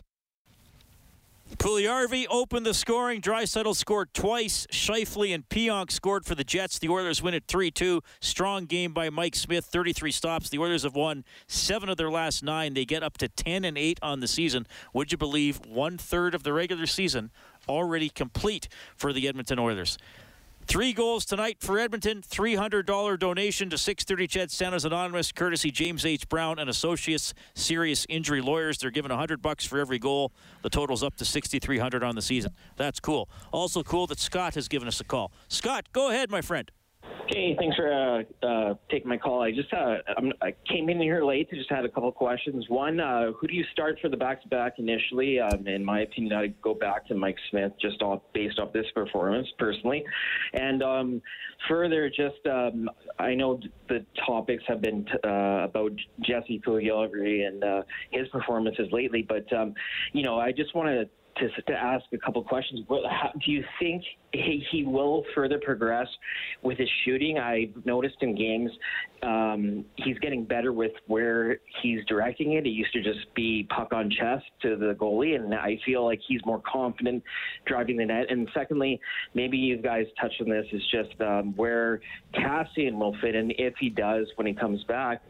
Puljujarvi opened the scoring. Draisaitl scored twice. Scheifele and Pionk scored for the Jets. The Oilers win at 3-2. Strong game by Mike Smith. 33 stops. The Oilers have won 7 of their last 9. They get up to 10-8 on the season. Would you believe 1/3 of the regular season already complete for the Edmonton Oilers? 3 goals tonight for Edmonton. $300 donation to 630 Ched Santa's Anonymous, courtesy James H. Brown and Associates Serious Injury Lawyers. They're giving $100 for every goal. The total's up to $6,300 on the season. That's cool. Also cool that Scott has given us a call. Scott, go ahead, my friend. Hey, thanks for taking my call. I just I came in here late. I just had a couple of questions. One, who do you start for the back-to-back initially? In my opinion, I'd go back to Mike Smith just based off this performance personally. And further, just I know the topics have been about Jesse Puljujärvi and his performances lately, but I just wanted to ask a couple questions. Do you think he will further progress with his shooting? I've noticed in games he's getting better with where he's directing it. It used to just be puck on chest to the goalie, and I feel like he's more confident driving the net. And secondly, maybe you guys touched on this, is just where Kassian will fit in if he does when he comes back.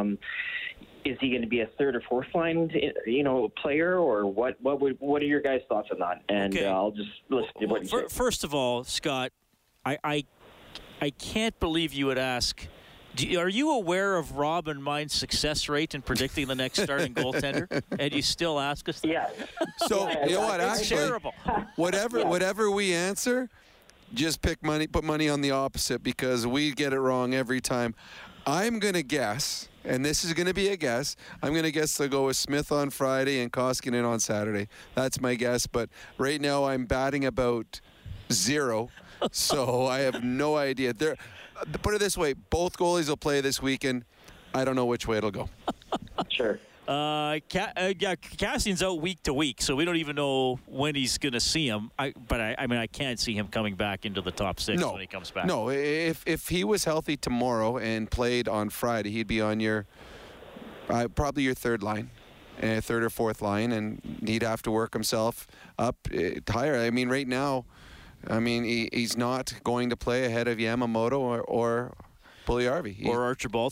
Is he going to be a third or fourth line, player, or what? What are your guys' thoughts on that? And okay. I'll just listen to what you say. First of all, Scott, I can't believe you would ask. Are you aware of Rob and mine's success rate in predicting the next starting goaltender? And you still ask us that? Yeah. So you know what? It's Actually, terrible. Whatever we answer, just put money on the opposite, because we get it wrong every time. I'm going to guess, and this is going to be a guess, I'm going to guess they'll go with Smith on Friday and Koskinen on Saturday. That's my guess, but right now I'm batting about 0, so I have no idea. Put it this way, both goalies will play this weekend. I don't know which way it'll go. Sure. Kassian's out week to week, so we don't even know when he's going to see him. But I can't see him coming back into the top 6 when he comes back. No, if he was healthy tomorrow and played on Friday, he'd be on your probably your third line, third or fourth line, and he'd have to work himself up higher. I mean, right now, he's not going to play ahead of Yamamoto or Puljujärvi. Or Archibald.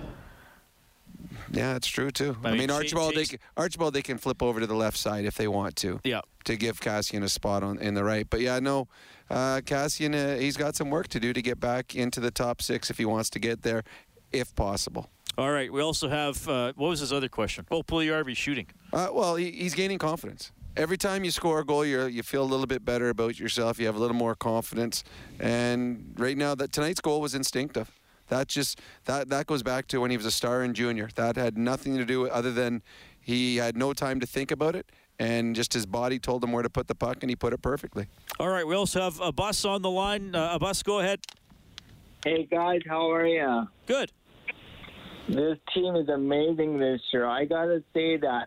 Yeah, it's true too. I mean, Archibald, they can flip over to the left side if they want to. Yeah. To give Kassian a spot in the right. But yeah, no, Kassian, he's got some work to do to get back into the top 6 if he wants to get there, if possible. All right. We also have what was his other question? Oh, Puljujärvi shooting. Well, he's gaining confidence. Every time you score a goal, you feel a little bit better about yourself. You have a little more confidence. And right now, tonight's goal was instinctive. That goes back to when he was a star in junior. That had nothing to do with, other than he had no time to think about it, and just his body told him where to put the puck, and he put it perfectly. All right, we also have a bus on the line. Bus, go ahead. Hey guys, how are you? Good. This team is amazing this year. I gotta say that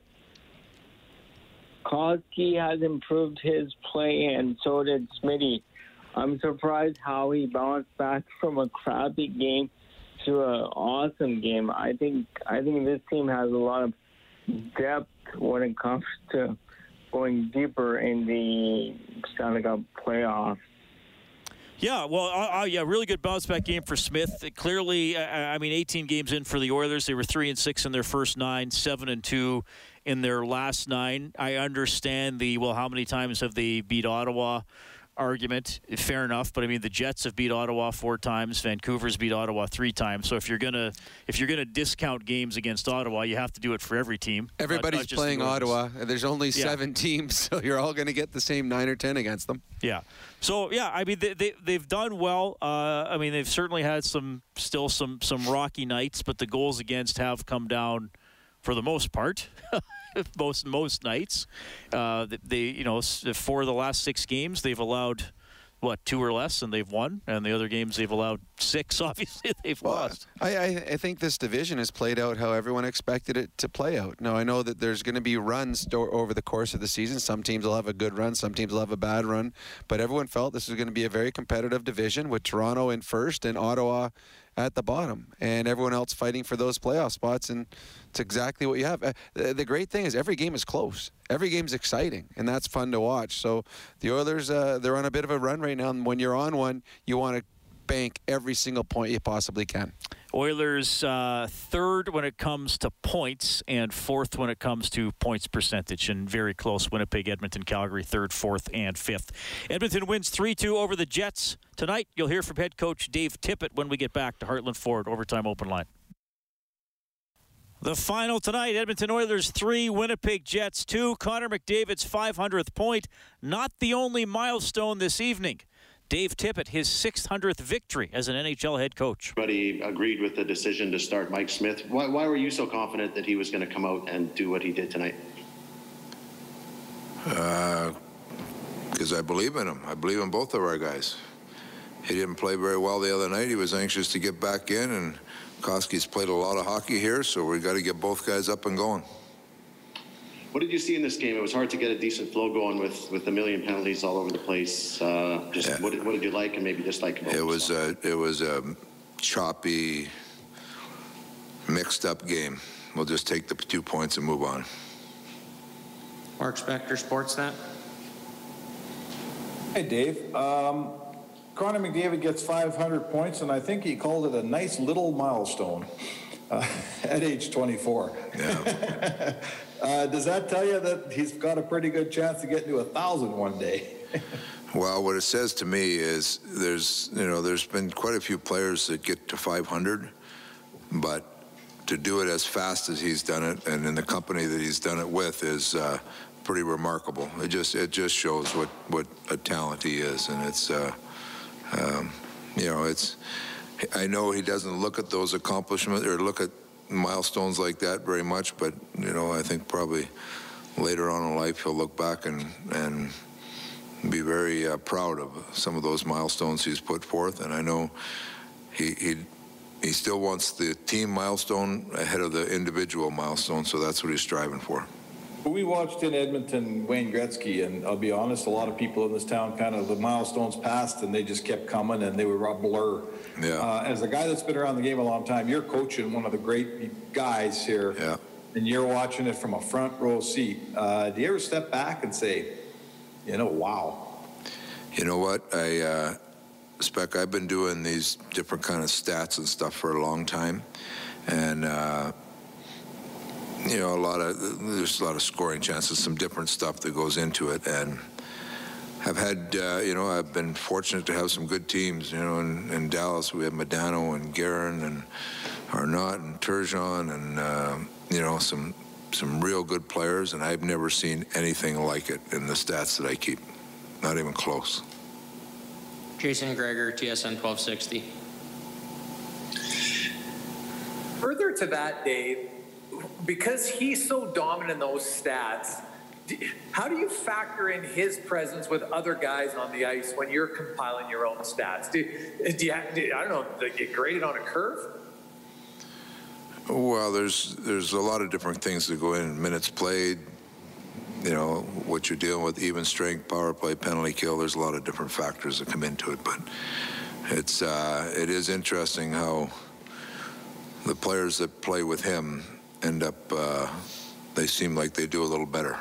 Koski has improved his play, and so did Smitty. I'm surprised how he bounced back from a crappy game to an awesome game. I think this team has a lot of depth when it comes to going deeper in the Stanley Cup playoffs. Yeah, well, really good bounce-back game for Smith. Clearly, 18 games in for the Oilers. They were 3-6 in their first 9, 7-2 in their last 9. I understand how many times have they beat Ottawa argument. Fair enough, but the Jets have beat Ottawa 4 times. Vancouver's beat Ottawa 3 times. So if you're gonna discount games against Ottawa, you have to do it for every team. Everybody's playing Ottawa. There's only 7 teams, so you're all going to get the same 9 or 10 against them. Yeah. So they've done well. They've certainly had some rocky nights, but the goals against have come down for the most part. most nights. For the last 6 games, they've allowed 2 or less, and they've won. And the other games, they've allowed 6. Obviously, they've lost. I think this division has played out how everyone expected it to play out. Now, I know that there's going to be runs over the course of the season. Some teams will have a good run, some teams will have a bad run. But everyone felt this was going to be a very competitive division with Toronto in first and Ottawa at the bottom, and everyone else fighting for those playoff spots, and it's exactly what you have. The great thing is every game is close. Every game is exciting, and that's fun to watch. So the Oilers, they're on a bit of a run right now, and when you're on one, you want to bank every single point you possibly can. Oilers third when it comes to points and 4th when it comes to points percentage, and very close. Winnipeg, Edmonton, Calgary 3rd, 4th, and 5th. Edmonton wins 3-2 over the Jets. Tonight, you'll hear from head coach Dave Tippett when we get back to Heartland Ford Overtime Open Line. The final tonight, Edmonton Oilers 3, Winnipeg Jets 2. Connor McDavid's 500th point, not the only milestone this evening. Dave Tippett his 600th victory as an NHL head coach. Everybody agreed with the decision to start Mike Smith. Why were you so confident that he was going to come out and do what he did tonight? Because I believe in him. I believe in both of our guys. He didn't play very well the other night. He was anxious to get back in, and Koski's played a lot of hockey here, so we got to get both guys up and going. What did you see in this game? It was hard to get a decent flow going with a million penalties all over the place. What did you like and maybe dislike about it? It was a choppy, mixed-up game. We'll just take the 2 points and move on. Mark Spector, Sportsnet. Hey, Dave. Connor McDavid gets 500 points, and I think he called it a nice little milestone at age 24. Yeah. Does that tell you that he's got a pretty good chance to get to 1,000 one day? Well, what it says to me is there's been quite a few players that get to 500, but to do it as fast as he's done it and in the company that he's done it with is pretty remarkable. It just shows what a talent he is, and it's I know he doesn't look at those accomplishments or look at milestones like that very much, but I think probably later on in life he'll look back and be very proud of some of those milestones he's put forth. And I know he still wants the team milestone ahead of the individual milestone, so that's what he's striving for. We watched in Edmonton Wayne Gretzky, and I'll be honest, a lot of people in this town kind of the milestones passed and they just kept coming and they were a blur. Yeah. As a guy that's been around the game a long time, you're coaching one of the great guys here, yeah, and you're watching it from a front row seat. Do you ever step back and say, wow? You know what, Spec, I've been doing these different kind of stats and stuff for a long time, and there's a lot of scoring chances, some different stuff that goes into it, and I've had, I've been fortunate to have some good teams. In Dallas we have Modano and Guerin and Arnott and Turgeon and some real good players, and I've never seen anything like it in the stats that I keep. Not even close. Jason Gregor, TSN 1260. Further to that, Dave, because he's so dominant in those stats, how do you factor in his presence with other guys on the ice when you're compiling your own stats? Do you get graded on a curve? Well, there's a lot of different things that go in. Minutes played, what you're dealing with, even strength, power play, penalty kill. There's a lot of different factors that come into it, but it is interesting how the players that play with him end up, they seem like they do a little better.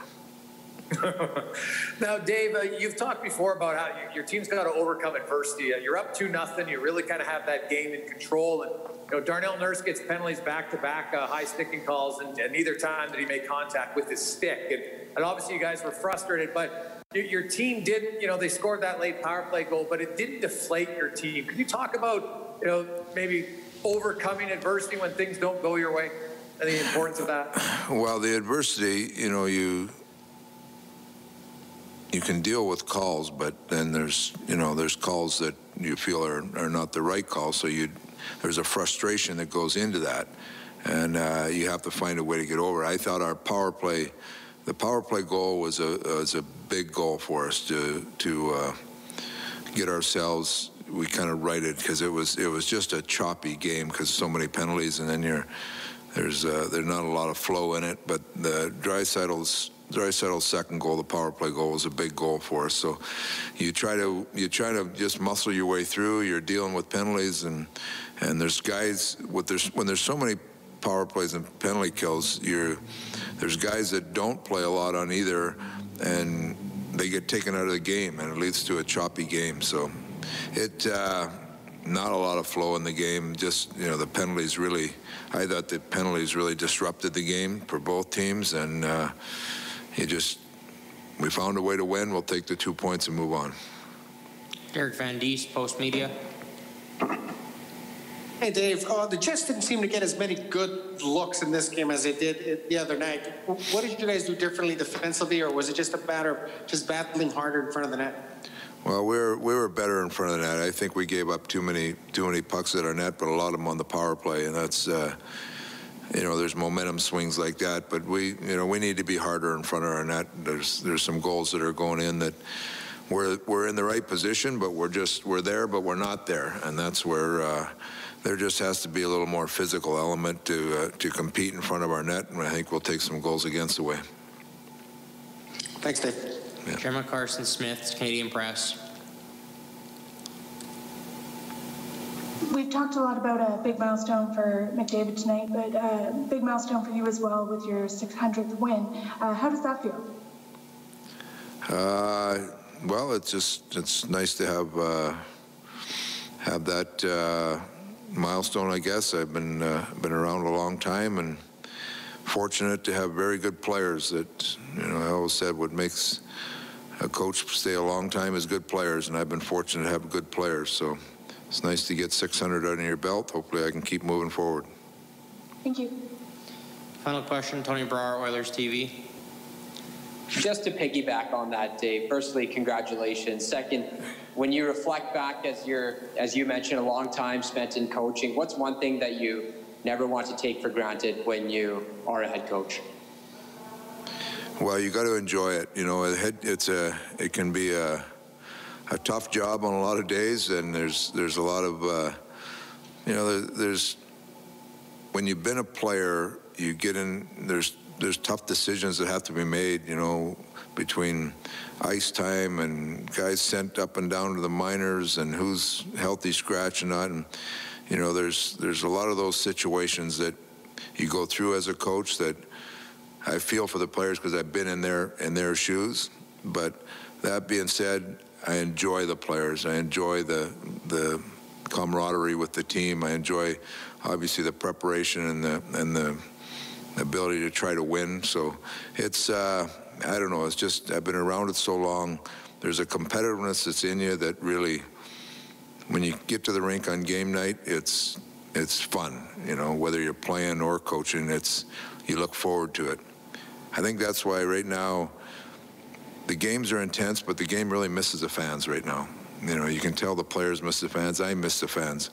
Now, Dave, you've talked before about how your team's got to overcome adversity. You're up 2-0. You really kind of have that game in control. And Darnell Nurse gets penalties back-to-back, high sticking calls, and neither time did he make contact with his stick. And obviously, you guys were frustrated, but your team didn't. They scored that late power play goal, but it didn't deflate your team. Could you talk about maybe overcoming adversity when things don't go your way and the importance of that? Well, the adversity, you can deal with calls, but then there's calls that you feel are not the right calls, so there's a frustration that goes into that, and you have to find a way to get over it. I thought our the power play goal was a big goal for us to get ourselves. We kind of righted because it was just a choppy game because so many penalties, and then there's not a lot of flow in it. But the Draisaitl's second goal, the power play goal, was a big goal for us. So you try to just muscle your way through. You're dealing with penalties, and there's guys when there's so many power plays and penalty kills, there's guys that don't play a lot on either, and they get taken out of the game, and it leads to a choppy game. So not a lot of flow in the game. Just the penalties really. I thought the penalties really disrupted the game for both teams, and we found a way to win. We'll take the 2 points and move on. Derek Van Diest, Post Media. Hey, Dave, the Jets didn't seem to get as many good looks in this game as they did the other night. What did you guys do differently defensively, or was it just a matter of just battling harder in front of the net? Well, we were better in front of the net. I think we gave up too many pucks at our net, but a lot of them on the power play, and that's there's momentum swings like that. But we need to be harder in front of our net. There's some goals that are going in that we're in the right position, but we're there, but we're not there, and that's where there just has to be a little more physical element to compete in front of our net, and I think we'll take some goals against away. Thanks, Dave. Yeah. Chairman Carson Smith, Canadian Press. We've talked a lot about a big milestone for McDavid tonight, but a big milestone for you as well with your 600th win. How does that feel? Well, it's nice to have that milestone. I guess I've been around a long time and fortunate to have very good players. That I always said what makes a coach stay a long time is good players, and I've been fortunate to have good players. So it's nice to get 600 under your belt. Hopefully I can keep moving forward. Thank you. Final question, Tony Brar, Oilers TV. Just to piggyback on that, Dave, firstly, congratulations. Second, when you reflect back as you mentioned, a long time spent in coaching, what's one thing that you never want to take for granted when you are a head coach? Well, you got to enjoy it. It can be a tough job on a lot of days, and there's a lot of there's when you've been a player, you get in. There's tough decisions that have to be made. Between ice time and guys sent up and down to the minors, and who's healthy, scratch, and not. And there's a lot of those situations that you go through as a coach that I feel for the players because I've been in their shoes. But that being said, I enjoy the players. I enjoy the camaraderie with the team. I enjoy obviously the preparation and the ability to try to win. So it's I don't know. It's just I've been around it so long. There's a competitiveness that's in you that really, when you get to the rink on game night, it's fun. Whether you're playing or coaching, you look forward to it. I think that's why right now the games are intense, but the game really misses the fans right now. You can tell the players miss the fans. I miss the fans.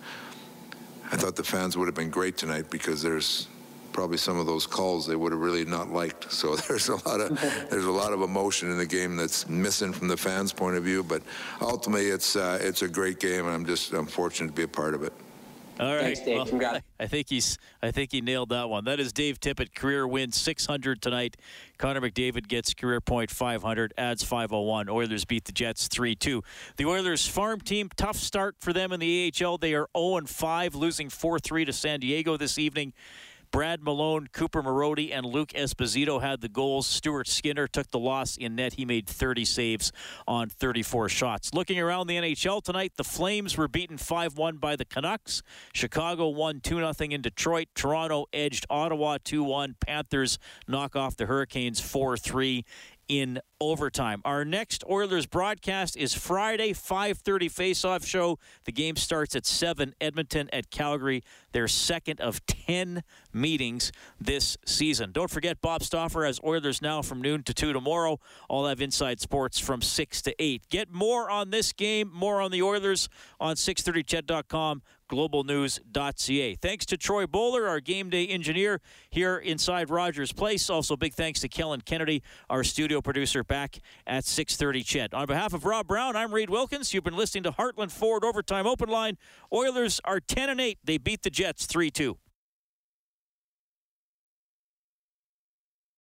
I thought the fans would have been great tonight because there's probably some of those calls they would have really not liked. So there's a lot of emotion in the game that's missing from the fans' point of view. But ultimately, it's a great game, and I'm fortunate to be a part of it. All right. Thanks, Dave. Well, Congrats. I think he nailed that one. That is Dave Tippett, career win 600 tonight. Connor McDavid gets career point 500, adds 501. Oilers beat the Jets 3-2. The Oilers farm team, tough start for them in the AHL. They are 0-5, losing 4-3 to San Diego this evening. Brad Malone, Cooper Marody, and Luke Esposito had the goals. Stuart Skinner took the loss in net. He made 30 saves on 34 shots. Looking around the NHL tonight, the Flames were beaten 5-1 by the Canucks. Chicago won 2-0 in Detroit. Toronto edged Ottawa 2-1. Panthers knock off the Hurricanes 4-3 in overtime. Our next Oilers broadcast is Friday, 5:30 face-off show. The game starts at 7, Edmonton at Calgary, their second of 10 meetings this season. Don't forget, Bob Stauffer has Oilers Now from noon to 2 tomorrow. I'll have Inside Sports from 6 to 8. Get more on this game, more on the Oilers on 630ched.com. globalnews.ca. Thanks to Troy Bowler, our game day engineer here inside Rogers Place. Also, big thanks to Kellen Kennedy, our studio producer, back at 630 Ched. On behalf of Rob Brown, I'm Reed Wilkins. You've been listening to Heartland Ford Overtime Open Line. Oilers are 10-8. They beat the Jets 3-2.